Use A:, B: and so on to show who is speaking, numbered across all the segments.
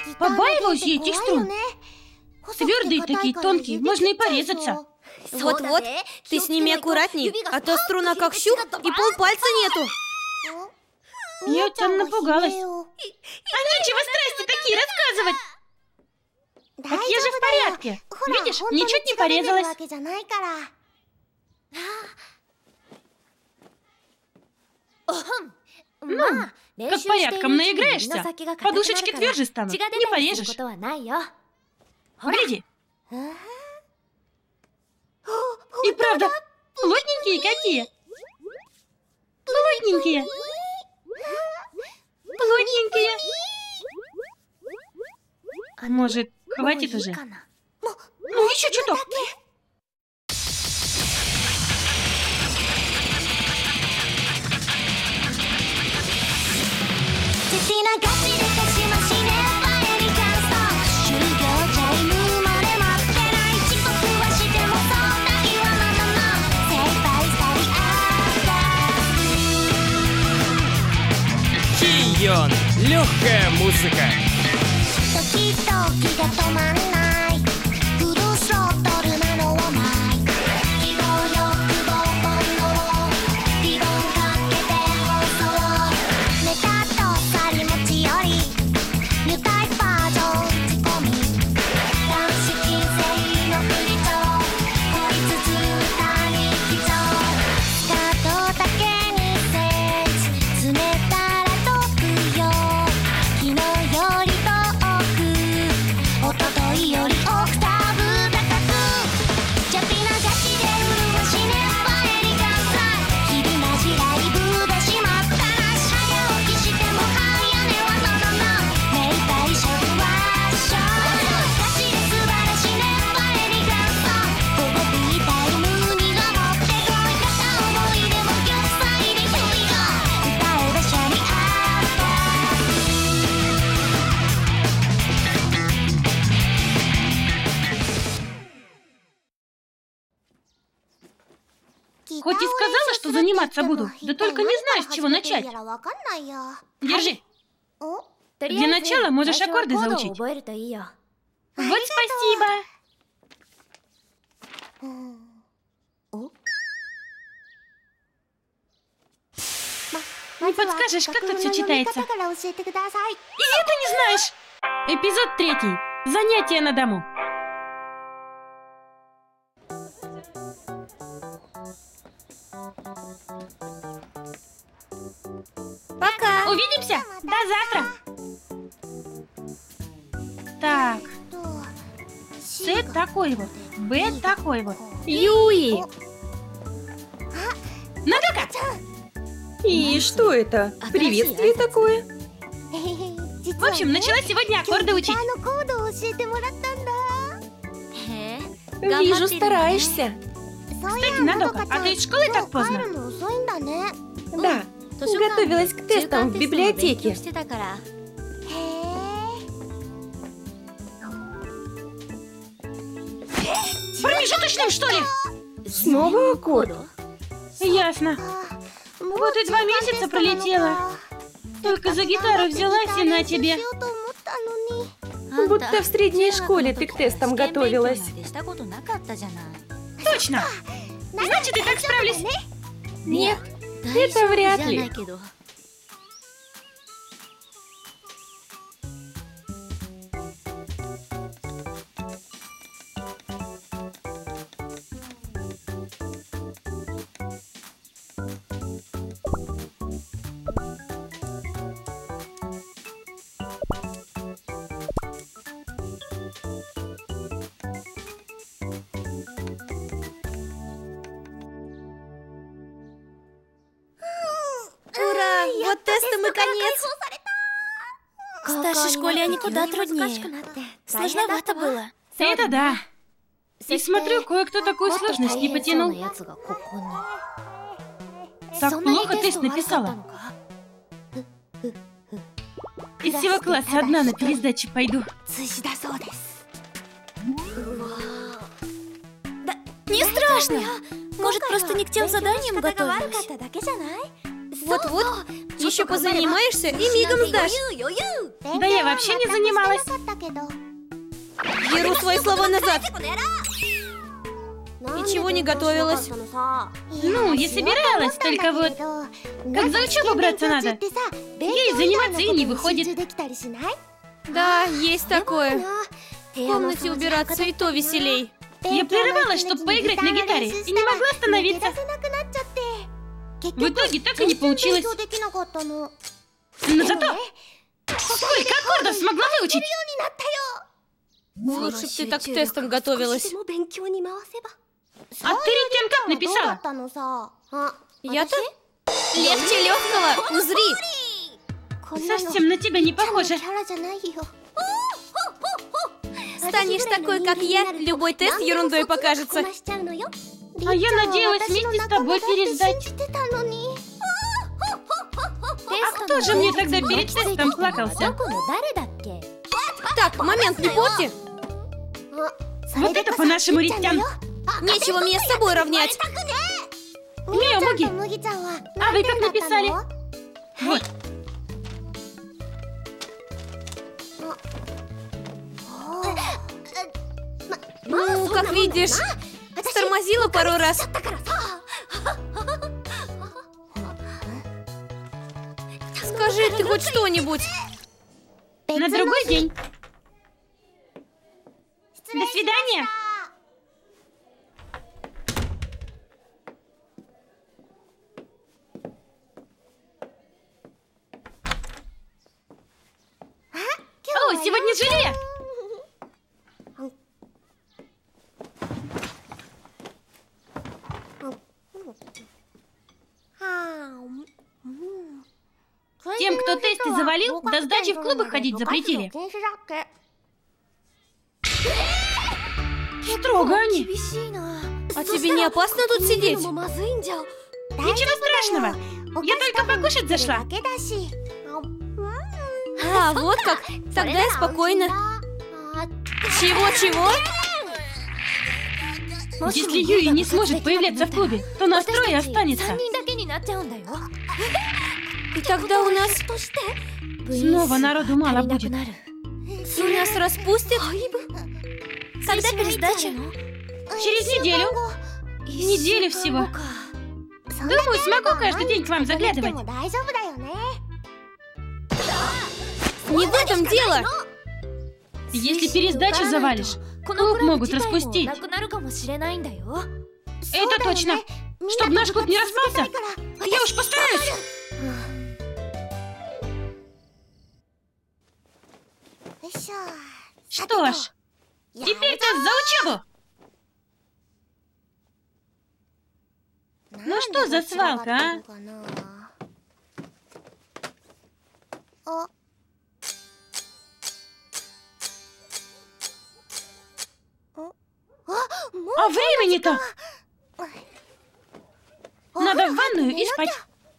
A: Побаиваюсь я этих струн. Твердые такие, тонкие, можно и порезаться.
B: Вот-вот, ты с ними аккуратней, а то струна как щуп, и полпальца нету.
A: Я тебя напугалась. А нечего страсти такие рассказывать. Так я же в порядке. Видишь, ничуть не порезалась. Как порядком наиграешься, подушечки тверже станут, не порежешь. Гляди. И правда, плотненькие какие. Плотненькие. Плотненькие. Может, хватит уже? Ну, еще чуток.
C: Кийон. Легкая музыка.
A: Хоть и сказала, что заниматься буду, да только не знаю, с чего начать. Держи. Для начала можешь аккорды заучить. Вот спасибо. Не подскажешь, как тут все читается? И это не знаешь? Эпизод 3. Занятия на дому.
B: Пока.
A: Увидимся. До завтра. Так. С такой вот. Б такой вот.
B: Юи.
A: Нагока.
D: И что это? Приветствие такое?
A: В общем, начала сегодня аккорды учить.
D: Вижу, стараешься.
A: Кстати, Надока, а ты из школы так поздно?
D: Да, готовилась к тестам в библиотеке.
A: Промежуточным, что ли?
D: Снова аккорд?
A: Ясно. Вот и 2 месяца пролетело. Только за гитару взялась и на тебе.
D: Будто в средней школе ты к тестам готовилась.
A: Точно. Значит, и так справлюсь.
D: Нет, это вряд ли.
B: Вот тестом и конец. В старшей школе они куда труднее. Сложновато было.
A: Это да. И смотрю, кое-кто такую сложность не потянул. Так плохо тест написала. Из всего класса одна на пересдачу пойду.
B: Не страшно. Может, просто не к тем заданиям готовилась? Вот-вот. Еще позанимаешься и мигом сдашь.
A: Да я вообще не занималась.
B: Беру свои слова назад. Ничего не готовилась.
A: Ну, я собиралась, только вот... Как за учебу браться надо. Ей заниматься и не выходит.
B: Да, есть такое. В комнате убираться и то веселей.
A: Я прерывалась, чтобы поиграть на гитаре, и не могла остановиться. В итоге так и не получилось. Но зато сколько аккордов смогла выучить.
B: Лучше бы ты так к тестам готовилась.
A: А ты перед тем как написала?
B: Я-то? Легче легкого, узри.
A: Совсем на тебя не похоже.
B: Станешь такой, как я, любой тест ерундой покажется.
A: А я надеялась вместе с тобой пересдать. А кто же мне тогда перед тестом плакался?
B: Так, момент не порти.
A: Вот это по-нашему Риттян.
B: Нечего меня с собой равнять.
A: Мио Муги, а вы как написали? Вот.
B: Ну, как видишь, стормозила пару раз. Скажи ты хоть что-нибудь.
A: На другой день. До свидания. О, сегодня желе! Тем, кто тесты завалил, до сдачи в клубы ходить запретили. Строго они.
B: А тебе не опасно тут сидеть?
A: Ничего страшного. Я только покушать зашла.
B: А, вот как. Тогда я спокойно. Чего-чего?
A: Если Юи не сможет появляться в клубе, то настрой останется.
B: И тогда у нас...
A: Снова народу мало будет.
B: У нас распустят? Когда пересдача?
A: Через неделю. Неделю всего. Думаю, смогу каждый день к вам заглядывать.
B: Не в этом дело!
A: Если пересдачу завалишь, клуб могут распустить. Это точно. Чтоб наш клуб не распался, я уж постараюсь. Что ж, теперь тест за учебу. Ну что за свалка, а? А времени-то? Надо в ванную и спать.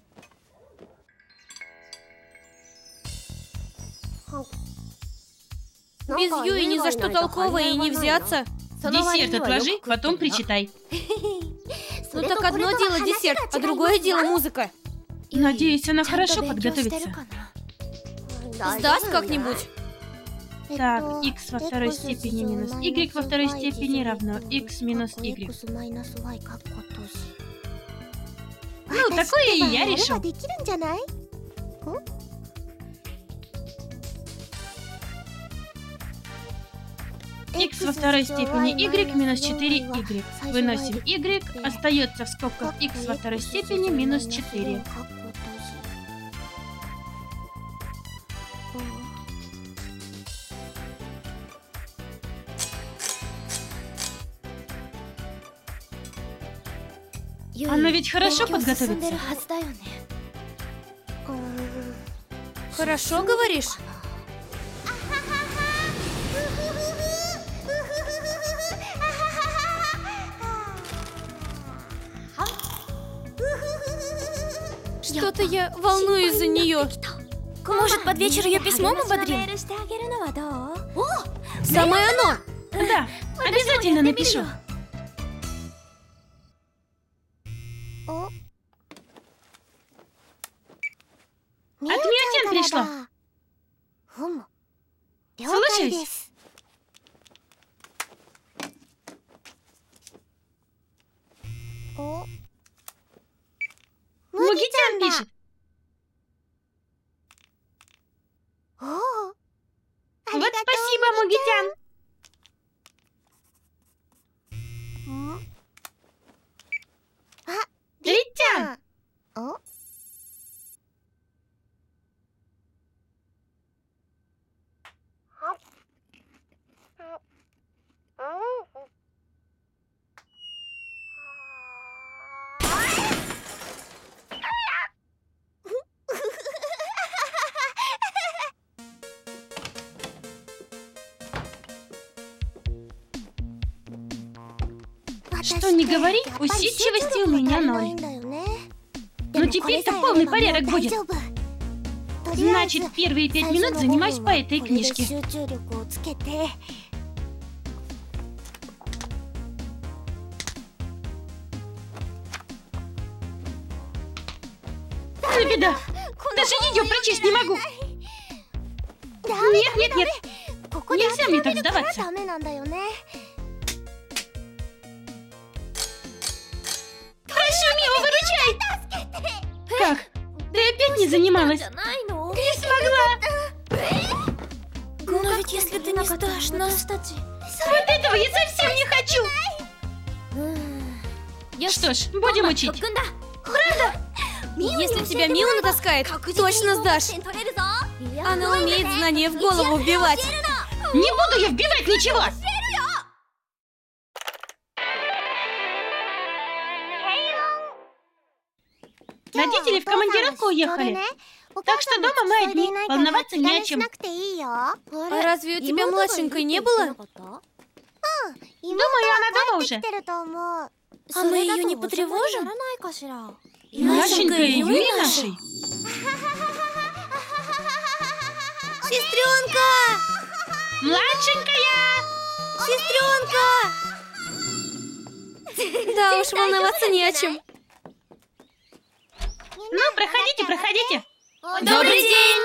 B: Без Юи ни за что толковое и не взяться.
A: Десерт отложи, потом причитай.
B: Ну так одно дело десерт, а другое дело музыка.
A: Надеюсь, она хорошо подготовится.
B: Сдаст как-нибудь.
A: Так, x во второй степени минус y во второй степени равно x минус y. Ну, такое и я решу. X во второй степени y минус 4y. Выносим y, остается в скобках x во второй степени минус 4. Она ведь хорошо подготовится.
B: Хорошо говоришь? Что-то я волнуюсь за нее.
D: Может, под вечер ее письмом ободрим?
B: Самое оно!
A: Да, обязательно напишу. Мио-тян пришло. Слушаюсь. Муги-тян пишет. Вот спасибо, Муги-тян. Ри-тян. Что не говори, усидчивости у меня 0. Но теперь-то полный порядок будет. Значит, первые 5 минут занимаюсь по этой книжке. Ну беда, даже ее прочесть не могу. Нет, нет, нет, нельзя мне так сдаваться. Прошу, Мио, выручай! Как? Ты опять не занималась? Не смогла!
B: Но ведь если ты не сдашь нас...
A: Вот этого я совсем не хочу! Что ж, будем учить.
B: Если тебя Мио натаскает, точно сдашь. Она умеет знания в голову вбивать.
A: Не буду я вбивать ничего! Родители в командировку уехали. Так что дома мы одни, волноваться не о чем.
B: А разве у тебя младшенькой не было?
A: Думаю, она дома уже.
B: А мы ее не потревожим?
A: Младшенькая Юли нашей?
B: Сестренка!
A: Младшенькая!
B: Сестренка! Да уж, волноваться не о чем.
A: Ну, проходите, проходите.
B: Добрый день!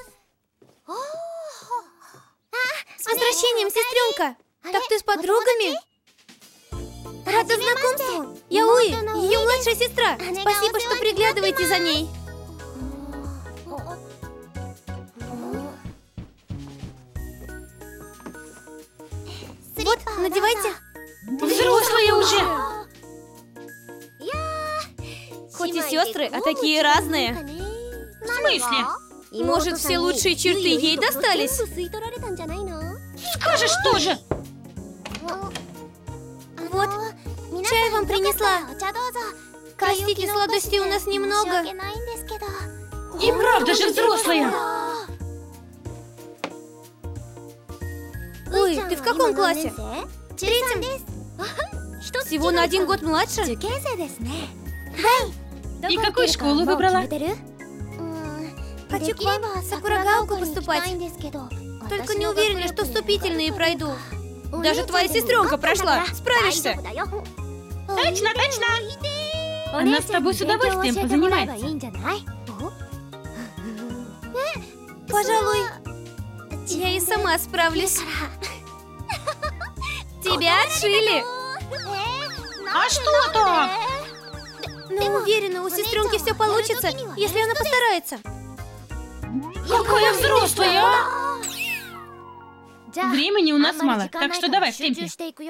B: С возвращением, сестренка! Так ты с подругами? Рада знакомству! Я Уи, ее младшая сестра. Спасибо, что приглядываете за ней. Вот, надевайте.
A: Взрослые уже.
B: Хоть и сестры, а такие разные.
A: В смысле?
B: Может, все лучшие черты ей достались?
A: Скажешь тоже.
B: Вот, чай вам принесла. Простите, сладостей у нас немного.
A: И правда же взрослые.
B: Ой, ты в каком классе? Третьем. Всего на 1 год младше?
A: И какую школу выбрала?
B: Хочу к вам в Сакурагаоку поступать. Только не уверена, что вступительные пройду. Даже твоя сестренка прошла. Справишься?
A: Точно, точно. Она с тобой с удовольствием позанимается.
B: Пожалуй, я и сама справлюсь. Тебя отшили.
A: А что так?
B: Но уверена, у сестренки все получится, если она постарается.
A: Какая взрослая, а? Времени у нас мало, так что давай в темпе.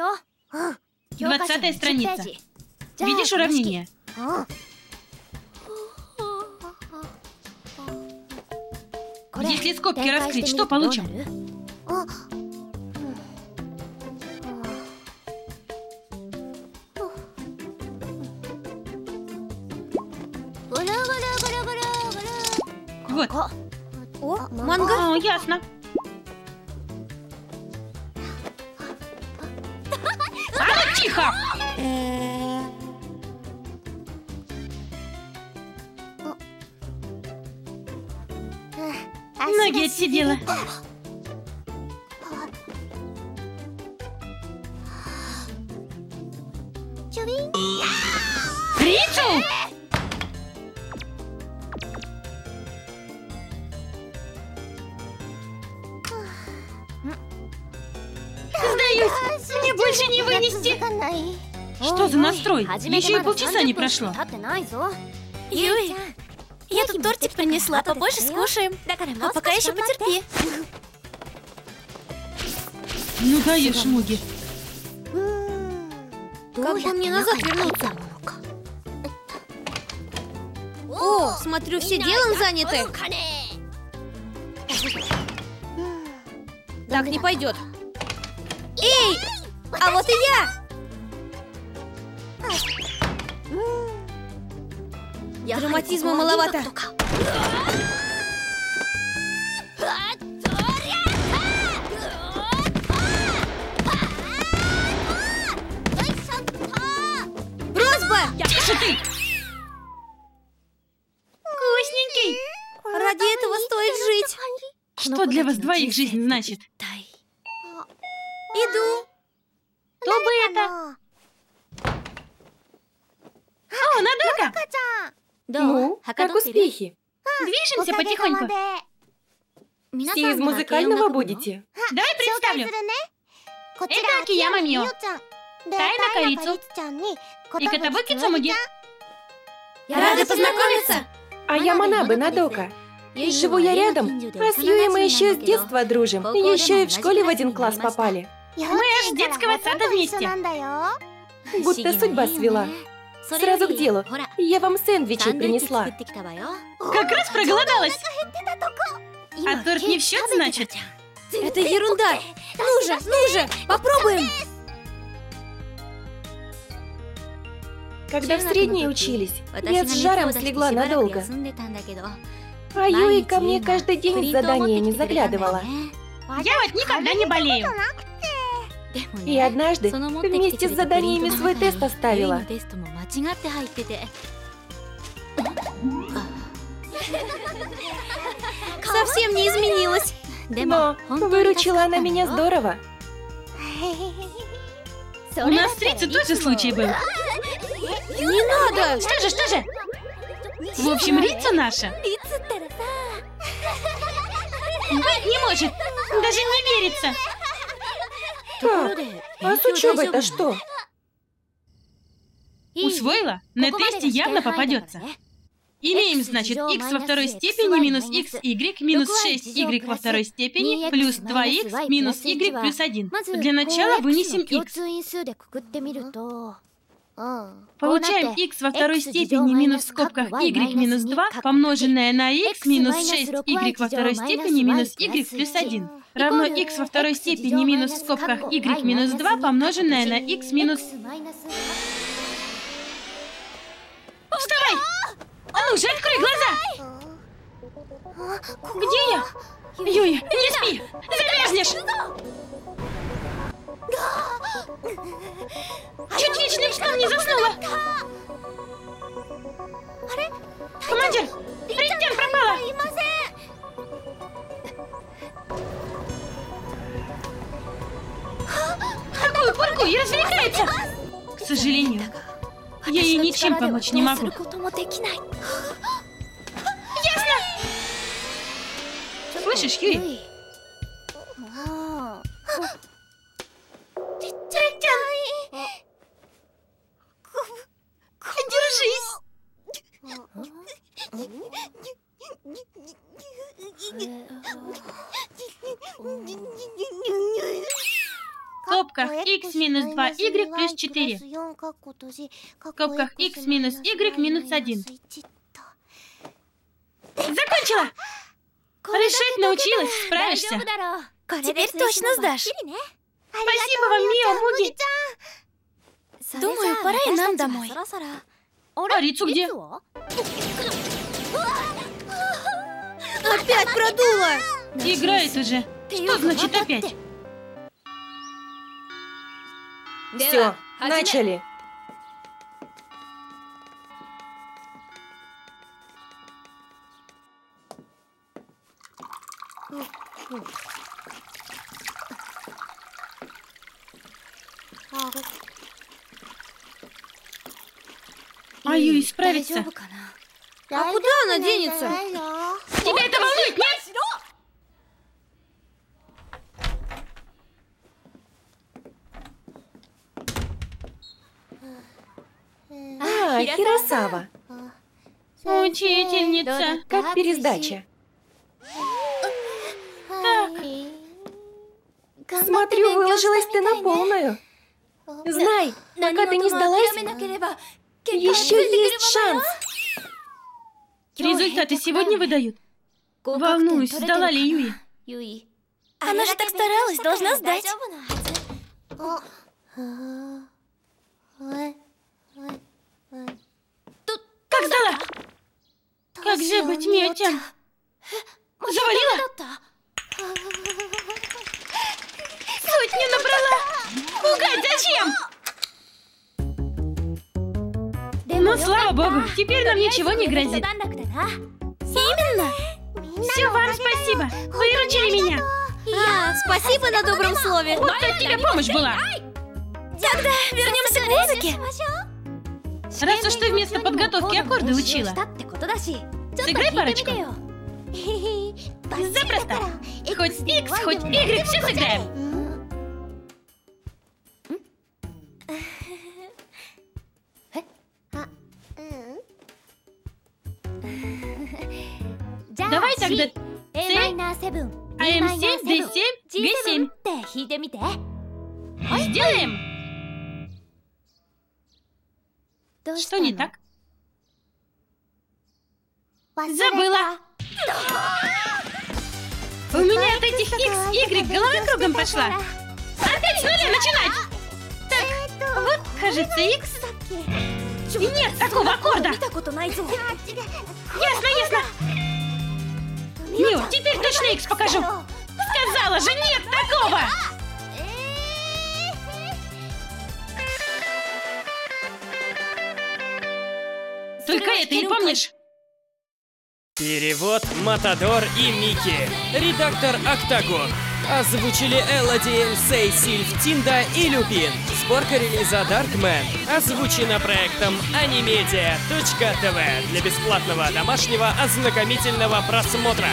A: 20-я страница. Видишь уравнение? Если скобки раскрыть, что получим? Вот.
B: О, манго?
A: О, ясно. А ну тихо! Ноги отсидела.
B: В
A: боюсь. Мне больше не вынести. Что за настрой? Еще и полчаса не прошло.
D: Юй, я тут тортик принесла, попозже скушаем. А пока еще потерпи.
A: Ну даешь, Муги.
B: Как бы мне назад вернуться? О, смотрю, все делом заняты. Так не пойдет. Эй, а вот и я. Драматизма маловато. Просьба!
A: Тише ты! Вкусненький!
B: Ради этого стоит жить.
A: Что для вас двоих жизнь значит?
B: Иду.
A: Кто бы это? О, Надока!
E: Ну, как успехи?
A: Движемся потихоньку.
E: Все из музыкального будете?
A: Давай представлю. Это Акияма Мио, Тайна Корицу и Котобуки Цумуги.
B: Рада познакомиться.
E: А я Манабе Надока. Живу я рядом, а с Юей мы еще с детства дружим. Еще и в школе в один класс попали.
A: Мы аж с детского сада вместе.
E: Будто судьба свела. Сразу к делу. Я вам сэндвичи принесла.
A: Как раз проголодалась. А торт не в счет, значит?
B: Это ерунда. Ну же, попробуем.
E: Когда в средней учились, я с жаром слегла надолго. А Юи ко мне каждый день с заданиями заглядывала.
A: Я вот никогда не болею.
E: И однажды вместе с заданиями свой тест оставила.
B: Совсем не изменилась.
E: Но выручила она меня здорово.
A: У нас с Рицу тоже случай был.
B: Не надо.
A: Что же? В общем, Рицу наша. Быть не может. Даже не верится.
E: Так, а с учебой-то что?
A: Усвоила? На тесте явно попадется. Имеем, значит, x во второй степени минус xy минус 6y во второй степени плюс 2x минус y плюс 1. Для начала вынесем x. Получаем x во второй степени минус в скобках y минус 2 помноженное на x минус 6y во второй степени минус y плюс 1 равно x во второй степени минус в скобках y минус 2 помноженное на x минус... Вставай! А ну же, открой глаза! Где я? Юй, не спи! Замерзнешь! Чуть вечным сном не заснула! Командир! Ритян пропала! Такую порку и развлекается! К сожалению, я ей ничем помочь не могу. Ясно! Слышишь, Юй? Держись! В скобках x минус 2y плюс 4. В скобках x минус y минус 1. Закончила! Решать научилась, справишься.
D: Теперь точно сдашь.
A: Спасибо вам, Мио, Муги.
D: Думаю, пора и нам домой.
A: А Рицу где?
B: Опять продула.
A: Играет уже. Что значит опять?
E: Все, начали.
A: А Юй справится?
B: А куда она денется?
A: Тебя это волнует, нет?
E: Хиросава.
A: Учительница.
E: Как пересдача? Смотрю, выложилась ты на полную. Знай, пока ты не сдалась, еще есть шанс.
A: Результаты сегодня выдают? Волнуюсь, сдала ли Юи?
D: Она же так старалась, должна сдать.
A: Как сдала? Как же быть, Мия-тян? Завалила? Сотню набрала! Пугать зачем? Ну, слава богу, теперь нам ничего не грозит.
D: Именно.
A: Все вам спасибо, выручили меня.
B: Спасибо на добром слове.
A: Вот от тебя помощь была.
D: Тогда вернемся к музыке.
A: Раз уж ты вместо подготовки аккорды учила, сыграй парочку. Запросто. Хоть X, хоть Y, все сыграем. Давай тогда C, AM7, D7, G7. Сделаем. Что не так? Забыла. У меня от этих X, Y голова кругом пошла. Опять с нуля начинать. Так, вот, кажется, X. Нет такого аккорда. Ясно, ясно. Мио, теперь точно X покажу. Сказала же, нет такого. Только это не помнишь?
C: Перевод Матадор и Мики. Редактор Октагон. Озвучили Элоди, Сейсильф, Тинда и Люпин. Сборка релиза Darkman. Озвучена проектом animedia.tv для бесплатного домашнего ознакомительного просмотра.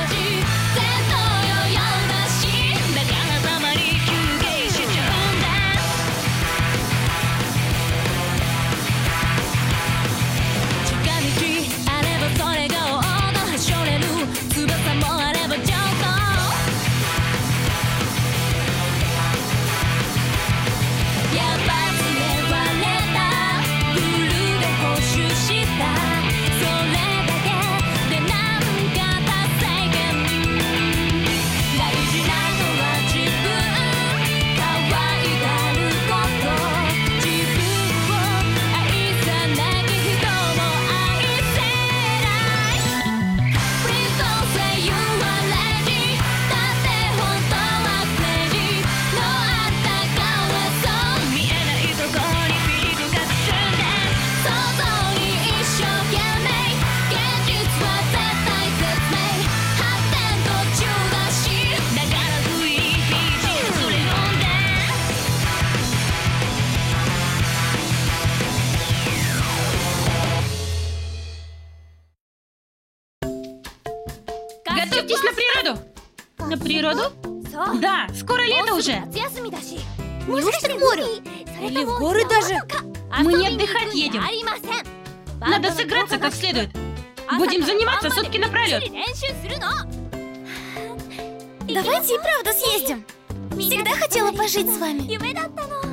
A: Готовьтесь на природу! На природу? Да, скоро лето уже!
B: Неужто к морю? Или в горы даже?
A: Мы не отдыхать едем! Надо сыграться как следует! Будем заниматься сутки напролет!
D: Давайте и правда съездим. Всегда хотела пожить с вами.